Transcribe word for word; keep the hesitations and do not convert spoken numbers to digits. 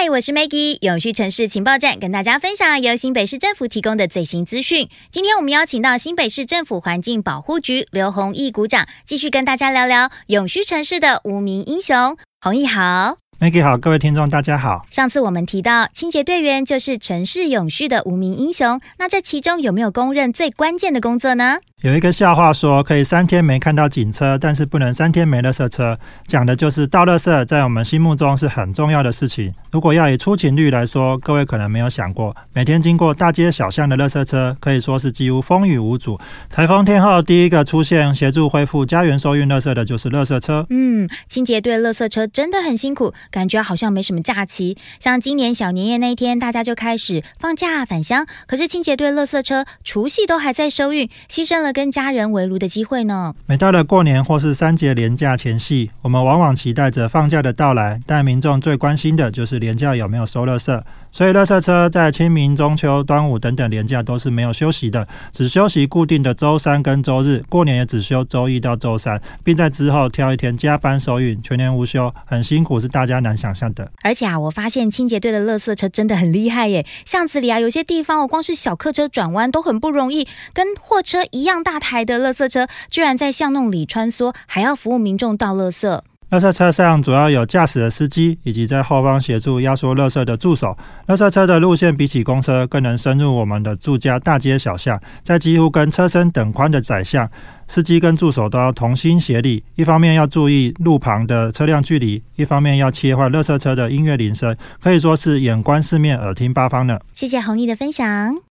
嗨，我是 Maggie， 永续城市情报站跟大家分享由新北市政府提供的最新资讯。今天我们邀请到新北市政府环境保护局刘弘毅股长，继续跟大家聊聊永续城市的无名英雄。弘毅好。 Maggie 好，各位听众大家好。 上次我们提到清洁队员就是城市永续的无名英雄，那这其中有没有公认最关键的工作呢？ 有一个笑话说，可以三天没看到警车，但是不能三天没垃圾车，讲的就是倒垃圾在我们心目中是很重要的事情。如果要以出勤率来说，各位可能没有想过，每天经过大街小巷的垃圾车可以说是几乎风雨无阻。台风天后第一个出现协助恢复家园收运垃圾的就是垃圾车。 嗯，清洁队垃圾车真的很辛苦，感觉好像没什么假期。像今年小年夜那一天，大家就开始放假返乡，可是清洁队垃圾车除夕都还在收运，牺牲了跟家人围炉的机会呢。 每到了过年或是三节连假前夕，我们往往期待着放假的到来，但民众最关心的就是连假有没有收垃圾。所以垃圾车在清明、中秋、端午等等连假都是没有休息的，只休息固定的周三跟周日，过年也只休周一到周三，并在之后挑一天加班收运，全年无休，很辛苦，是大家难想象的。 而且啊，我发现清洁队的垃圾车真的很厉害耶，巷子里啊有些地方我光是小客车转弯都很不容易，跟货车一样大台的垃圾车居然在巷弄里穿梭，还要服务民众倒垃圾。 垃圾车上主要有驾驶的司机，以及在后方协助压缩垃圾的助手。垃圾车的路线比起公车更能深入我们的住家大街小巷，在几乎跟车身等宽的窄巷，司机跟助手都要同心协力，一方面要注意路旁的车辆距离，一方面要切换垃圾车的音乐铃声，可以说是眼观四面，耳听八方呢。 谢谢弘毅的分享。